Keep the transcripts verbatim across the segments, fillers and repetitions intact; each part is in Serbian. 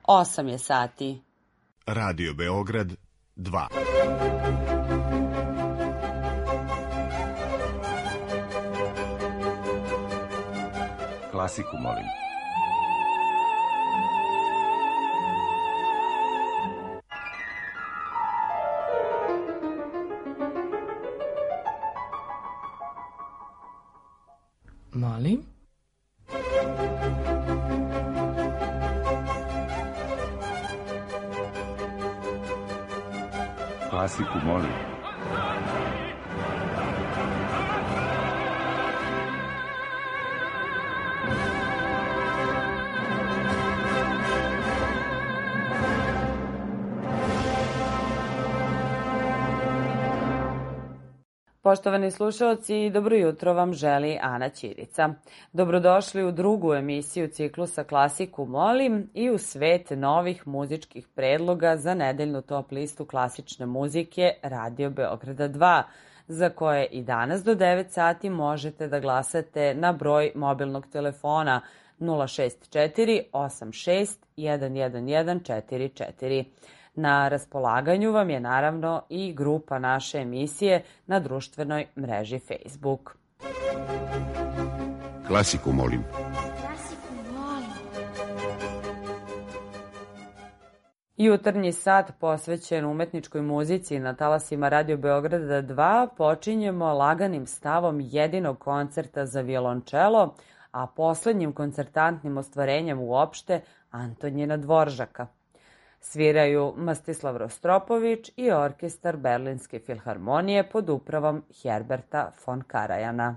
osam je sati. Radio Beograd dva. Klasiku molim. Molim? Klasiku molim. Poštovani slušalci, dobro jutro vam želi Ana Ćirica. Dobrodošli u drugu emisiju ciklusa Klasiku molim i u svet novih muzičkih predloga za nedeljnu top listu klasične muzike Radio Beograda dva, za koje i danas do devet sati možete da glasate na broj mobilnog telefona nula šest četiri osam šest jedan jedan jedan četiri četiri. Na raspolaganju vam je naravno i grupa naše emisije na društvenoj mreži Facebook. Klasiku molim. Klasiku molim. Jutarnji sat posvećen umetničkoj muzici na talasima Radio Beograda dva počinjemo laganim stavom jedinog koncerta za violončelo, a poslednjim koncertantnim ostvarenjem uopšte Antonjina Dvoržaka. Sviraju Mstislav Rostropović i orkestar Berlinske filharmonije pod upravom Herberta von Karajana.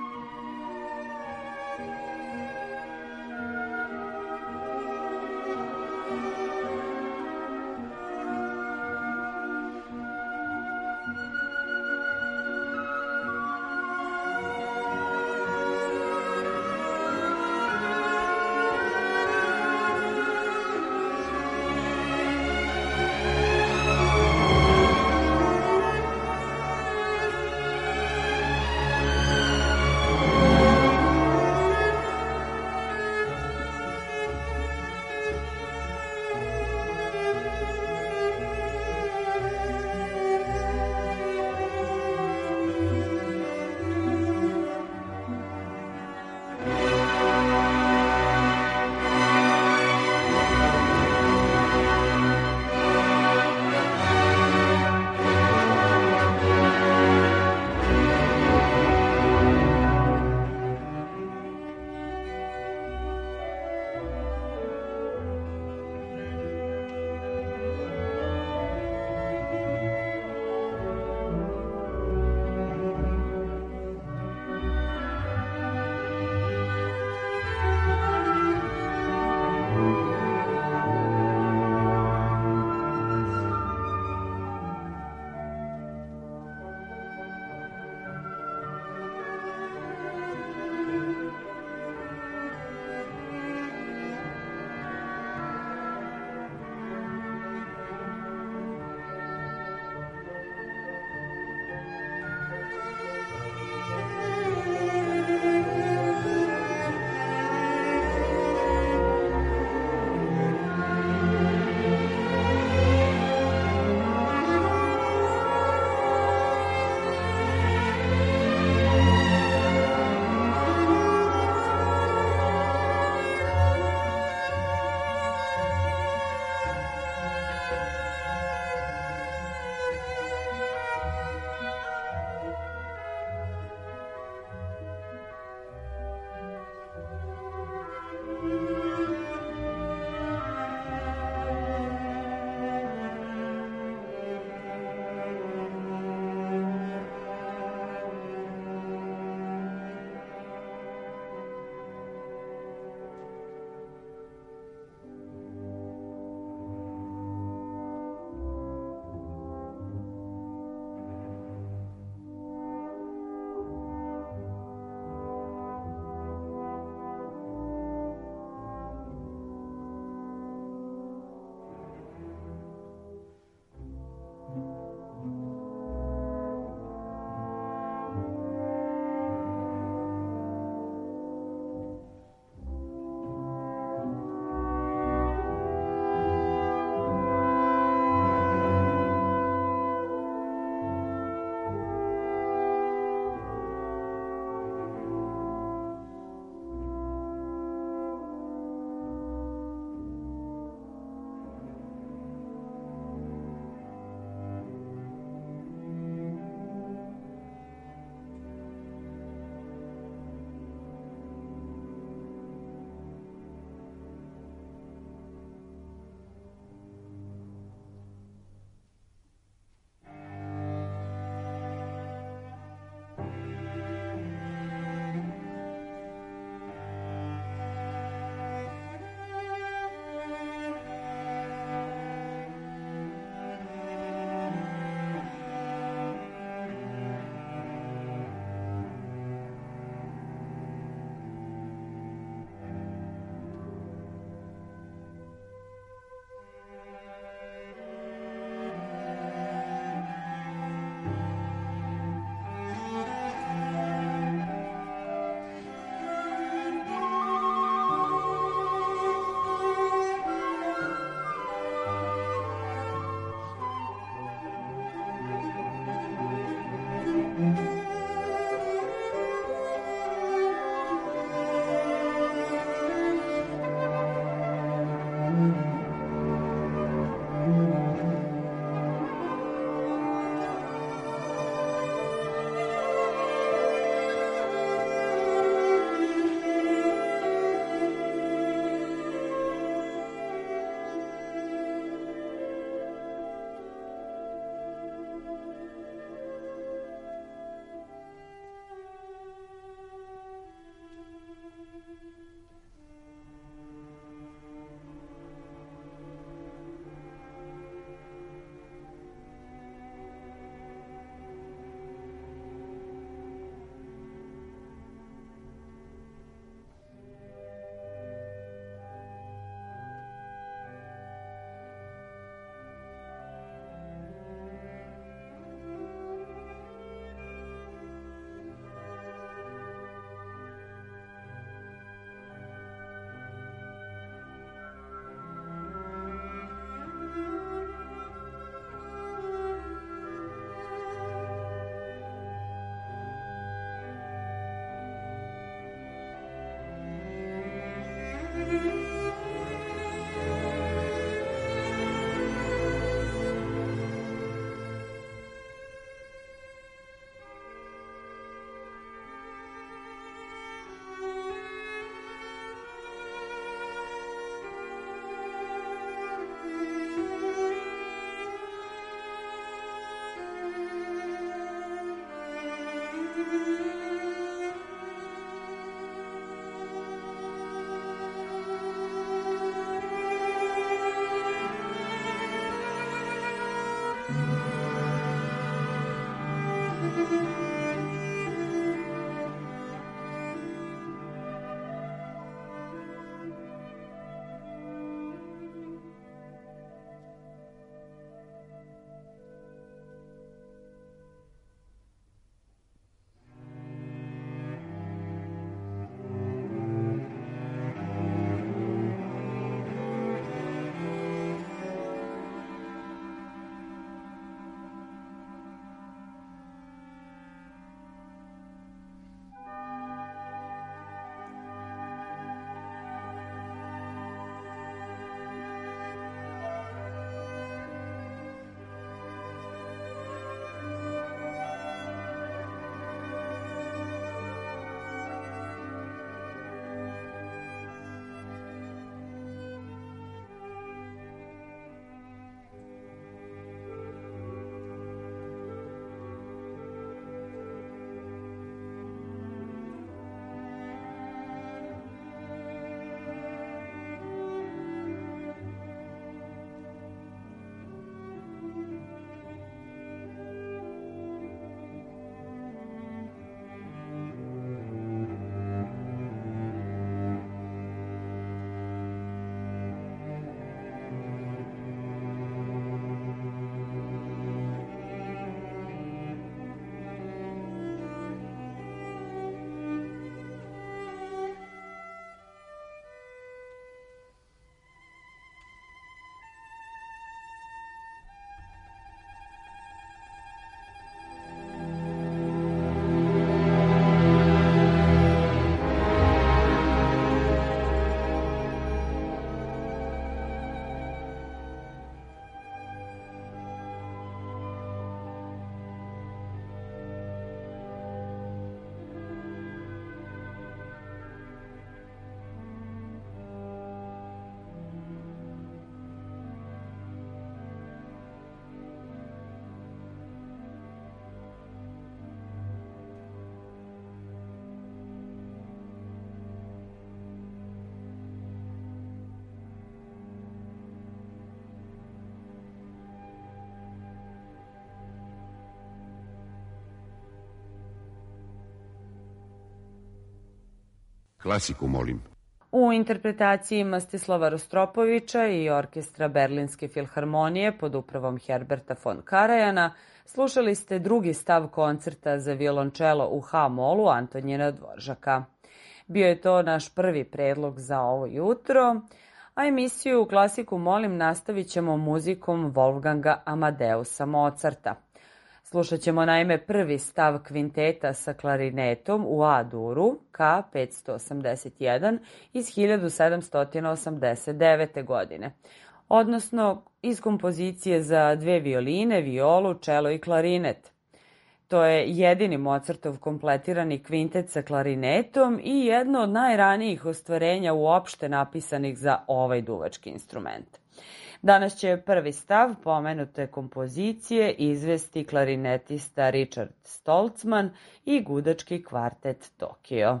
Klasiku, molim. U interpretaciji Mstislava Rostropovića i orkestra Berlinske filharmonije pod upravom Herberta von Karajana slušali ste drugi stav koncerta za violončelo u ha-molu Antonjina Dvoržaka. Bio je to naš prvi predlog za ovo jutro, a emisiju Klasiku molim nastavit ćemo muzikom Wolfganga Amadeusa Mozarta. Slušat ćemo naime prvi stav kvinteta sa klarinetom u A-duru K petsto osamdeset jedan iz hiljadu sedamsto osamdeset devete. godine, odnosno iz kompozicije za dve violine, violu, čelo i klarinet. To je jedini Mozartov kompletirani kvintet sa klarinetom i jedno od najranijih ostvarenja uopšte napisanih za ovaj duvački instrument. Danas će prvi stav pomenute kompozicije izvesti klarinetista Richard Stoltzman i gudački kvartet Tokio.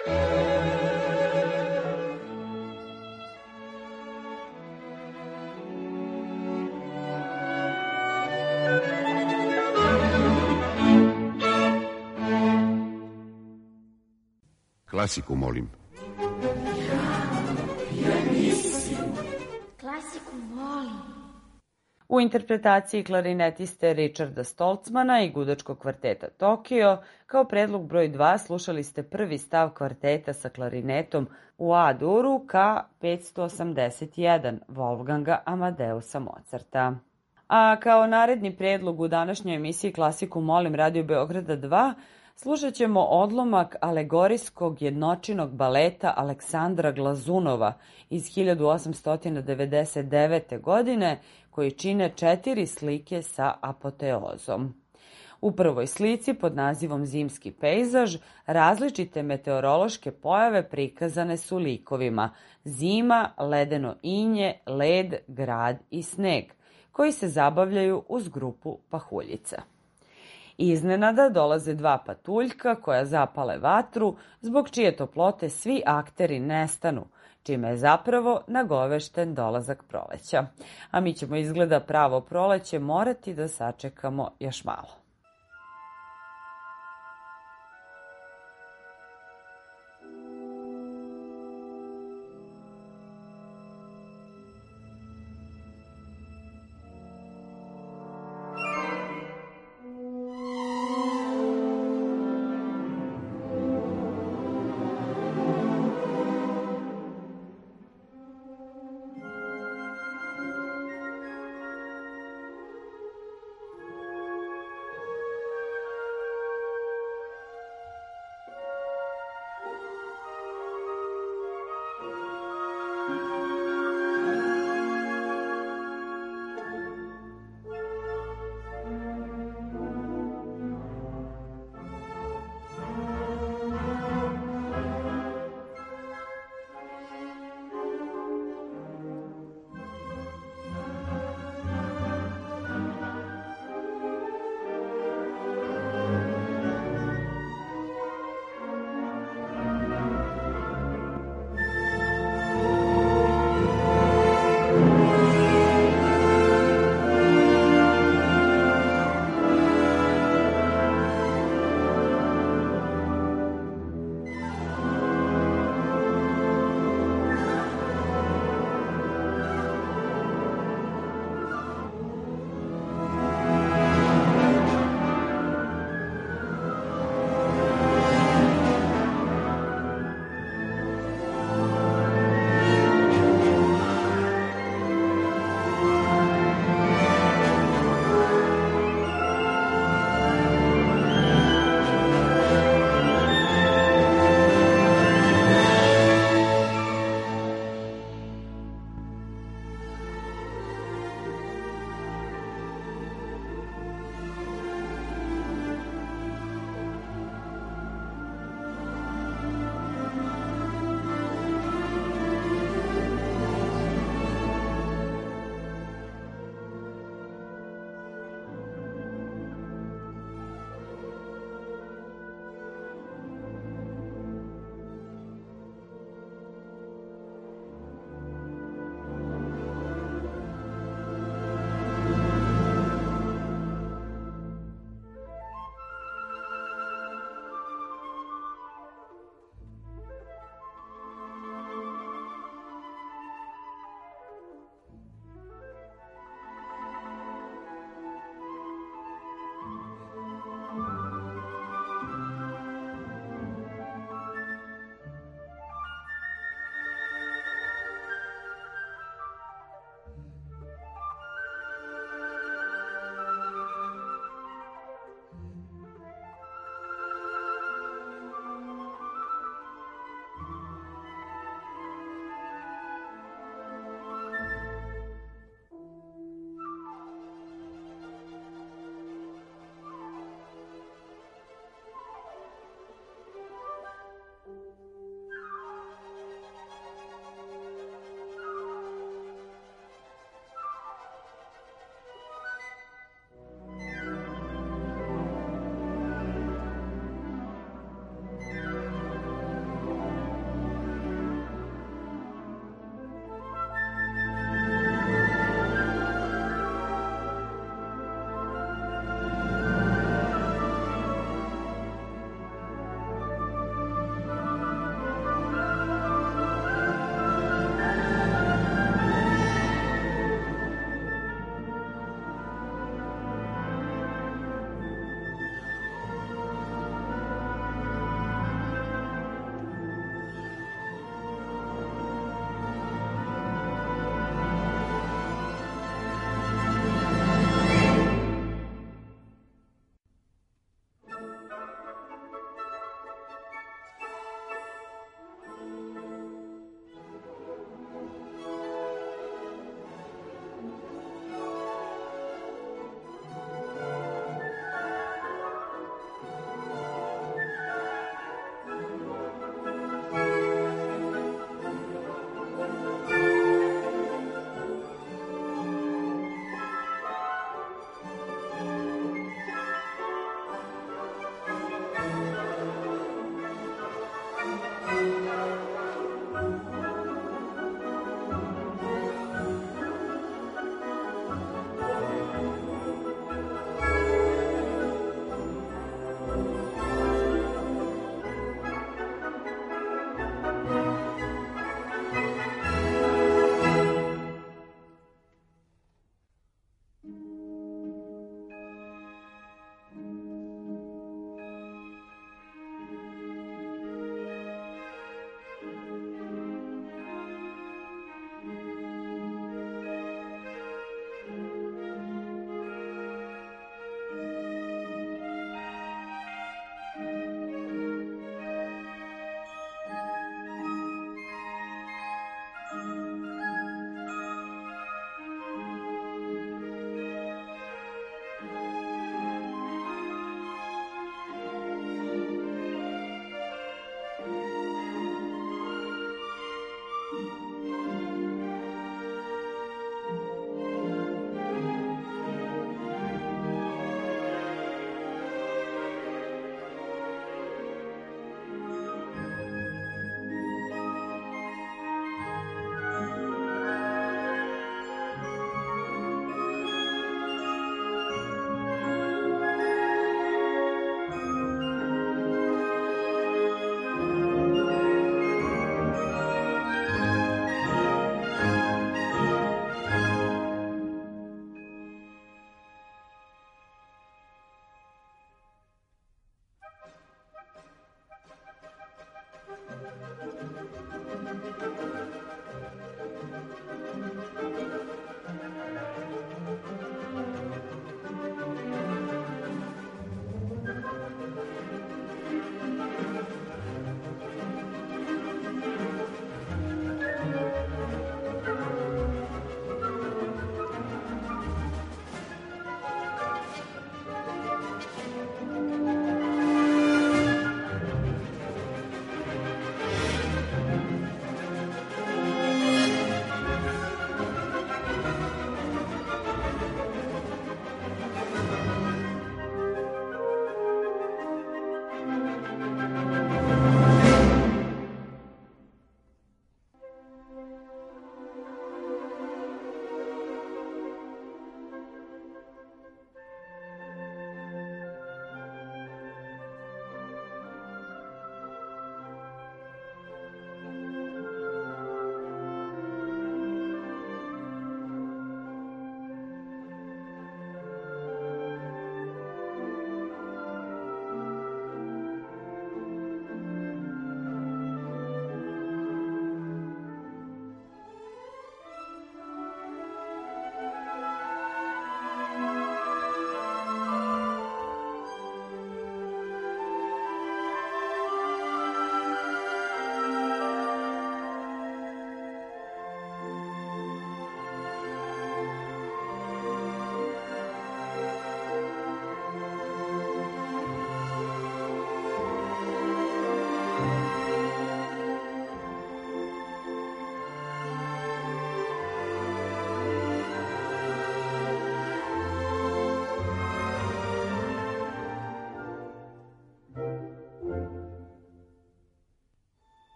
Klasiku, molim. Klasiku volim. U interpretaciji klarinetiste Richarda Stoltzmana i gudačkog kvarteta Tokio, kao predlog broj dva slušali ste prvi stav kvarteta sa klarinetom u A-duru ka petsto osamdeset jedan Wolfganga Amadeusa Mozarta. A kao naredni predlog u današnjoj emisiji Klasiku molim Radio Beograda dva slušat ćemo odlomak alegorijskog jednočinog baleta Aleksandra Glazunova iz hiljadu osamsto devedeset devete. godine, koji čine četiri slike sa apoteozom. U prvoj slici pod nazivom Zimski pejzaž različite meteorološke pojave prikazane su likovima zima, ledeno inje, led, grad i sneg, koji se zabavljaju uz grupu pahuljica. Iznenada dolaze dva patuljka koja zapale vatru, zbog čije toplote svi akteri nestanu, čime je zapravo nagovešten dolazak proleća. A mi ćemo izgleda pravo proleće morati da sačekamo još malo.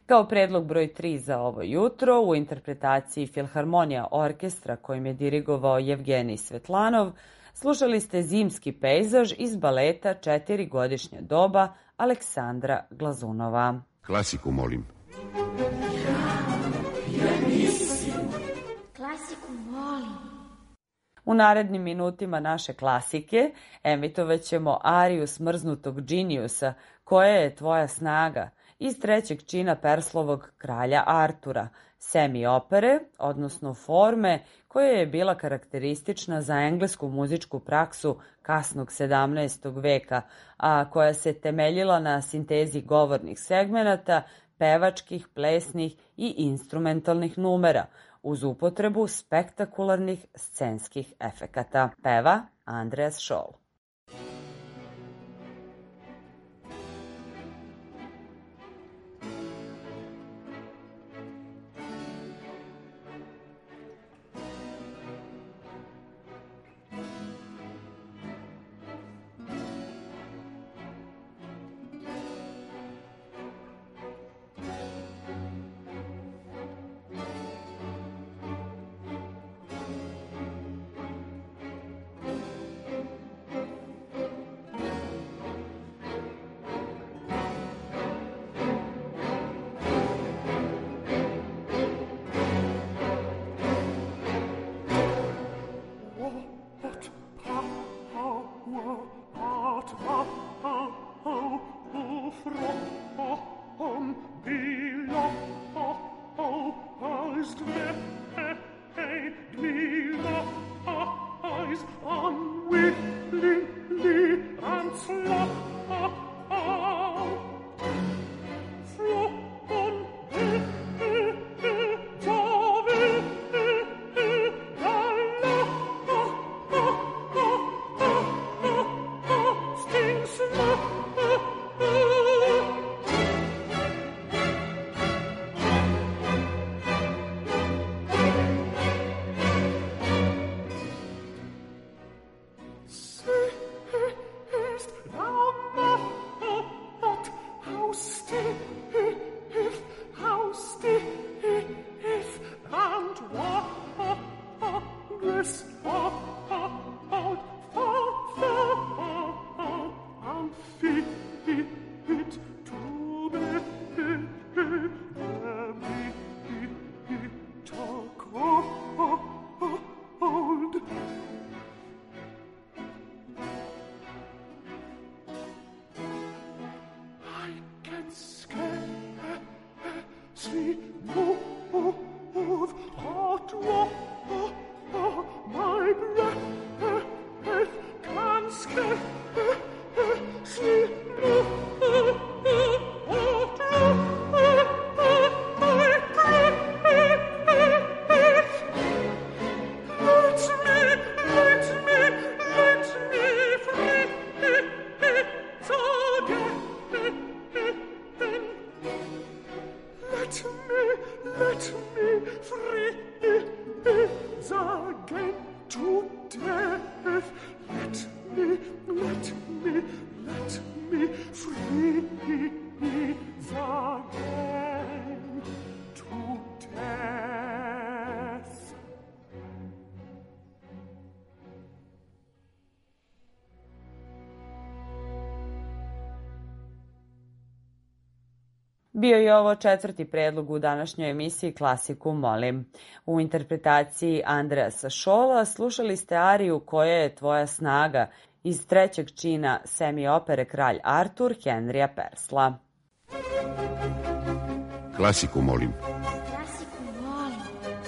Kao predlog broj tri za ovo jutro, u interpretaciji Filharmonija orkestra kojim je dirigovao Jevgenij Svetlanov, slušali ste Zimski pejzaž iz baleta Četirigodišnja doba Aleksandra Glazunova. Klasiku, molim. Klasiku molim. U narednim minutima naše klasike emitovaćemo ariju smrznutog Džinijusa Koja je tvoja snaga iz trećeg čina Perslovog kralja Artura, semi opere, odnosno forme koja je bila karakteristična za englesku muzičku praksu kasnog sedamnaestog veka, a koja se temeljila na sintezi govornih segmenata, pevačkih, plesnih i instrumentalnih numera, uz upotrebu spektakularnih scenskih efekata. Peva Andreas Scholl. Bio je ovo četvrti predlog u današnjoj emisiji Klasiku molim. U interpretaciji Andreasa Scholla slušali ste ariju Koja je tvoja snaga iz trećeg čina semi opere Kralj Artur Henrya Persla. Klasiku molim. Klasiku molim.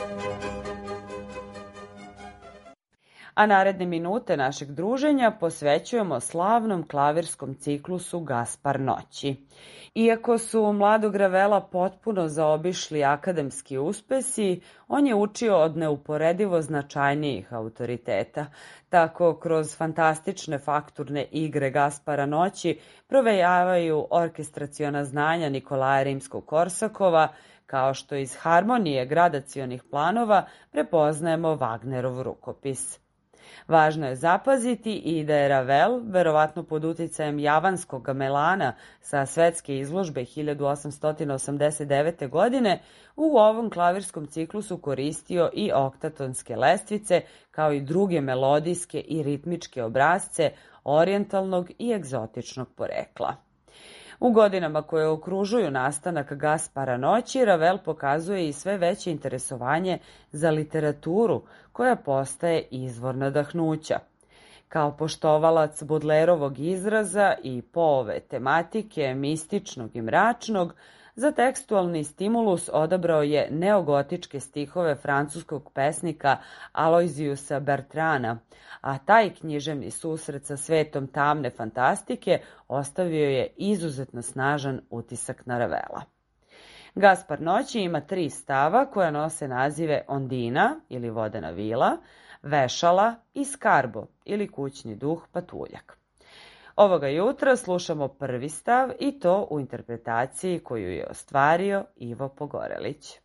A naredne minute našeg druženja posvećujemo slavnom klavirskom ciklusu Gaspar noći. Iako su mladog Ravela potpuno zaobišli akademski uspesi, on je učio od neuporedivo značajnijih autoriteta. Tako, kroz fantastične fakturne igre Gaspara noći provejavaju orkestraciona znanja Nikolaja Rimskog-Korsakova, kao što iz harmonije gradacionih planova prepoznajemo Wagnerov rukopis. Važno je zapaziti i da je Ravel, verovatno pod uticajem javanskog gamelana sa svetske izložbe hiljadu osamsto osamdeset devete. godine, u ovom klavirskom ciklusu koristio i oktatonske lestvice, kao i druge melodijske i ritmičke obrazce orijentalnog i egzotičnog porekla. U godinama koje okružuju nastanak Gaspara noći, Ravel pokazuje i sve veće interesovanje za literaturu, koja postaje izvor nadahnuća. Kao poštovalac Bodlerovog izraza i Poove tematike, mističnog i mračnog, za tekstualni stimulus odabrao je neogotičke stihove francuskog pesnika Aloysiusa Bertrana, a taj književni susret sa svetom tamne fantastike ostavio je izuzetno snažan utisak na Ravela. Gaspar noći ima tri stava koja nose nazive Ondina ili vodena vila, Vešala i Skarbo ili kućni duh patuljak. Ovoga jutra slušamo prvi stav i to u interpretaciji koju je ostvario Ivo Pogorelić.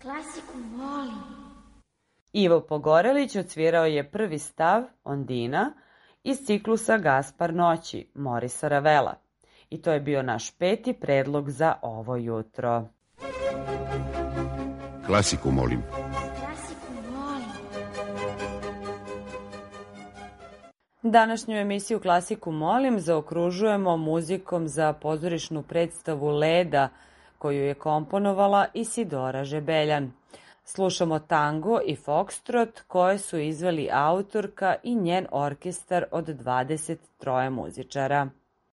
Klasiku volim. Ivo Pogorelić odsvirao je prvi stav Ondina iz ciklusa Gaspar noći Morisa Ravela. I to je bio naš peti predlog za ovo jutro. Klasiku molim. Klasiku volim. Današnju emisiju Klasiku molim zaokružujemo muzikom za pozorišnu predstavu Leda koju je komponovala Isidora Žebeljan. Slušamo tango i fokstrot koje su izveli autorka i njen orkestar od dvadeset troje muzičara.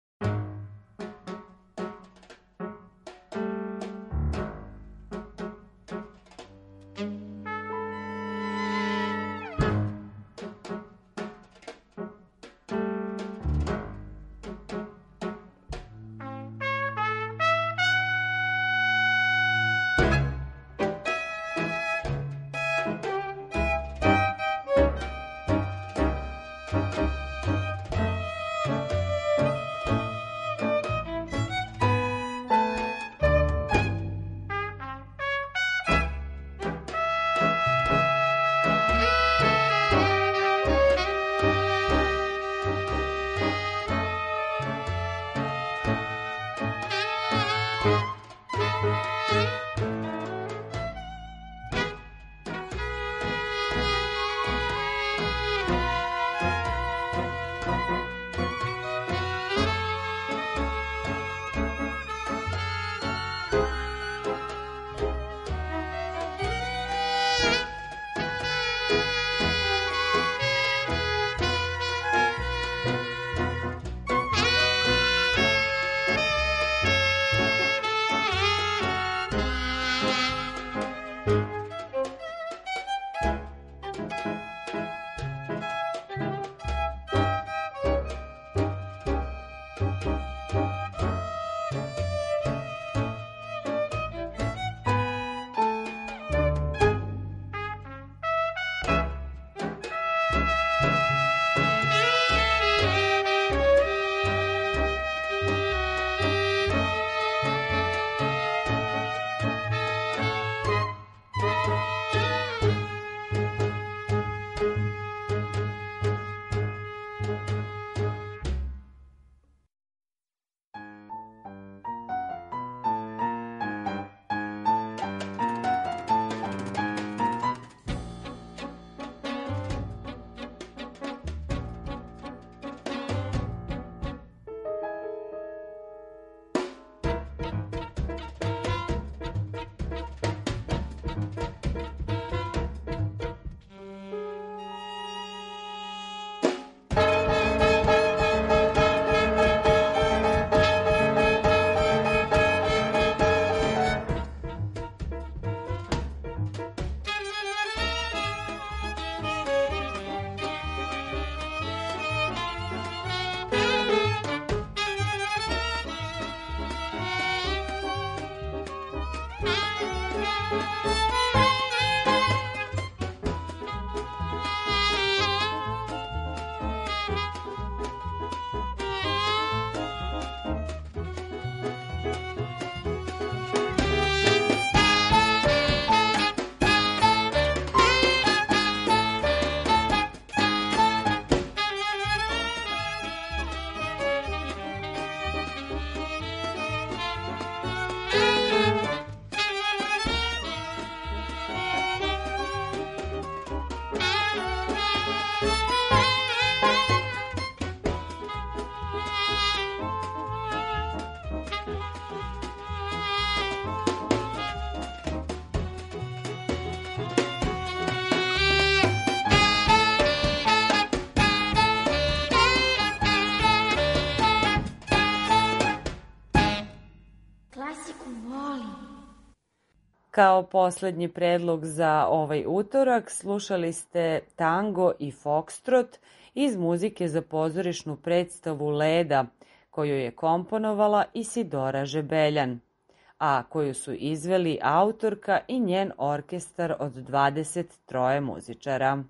Kao poslednji predlog za ovaj utorak slušali ste tango i fokstrot iz muzike za pozorišnu predstavu Leda, koju je komponovala Isidora Žebeljan, a koju su izveli autorka i njen orkestar od dvadeset troje muzičara.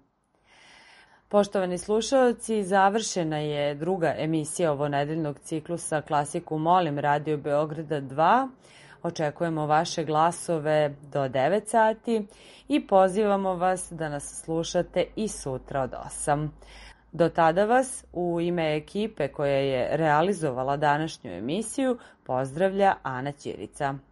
Poštovani slušaoci, završena je druga emisija ovonedeljnog ciklusa Klasiku molim Radio Beograda dva. Očekujemo vaše glasove do devet sati i pozivamo vas da nas slušate i sutra od osam. Do tada vas u ime ekipe koja je realizovala današnju emisiju pozdravlja Ana Ćirica.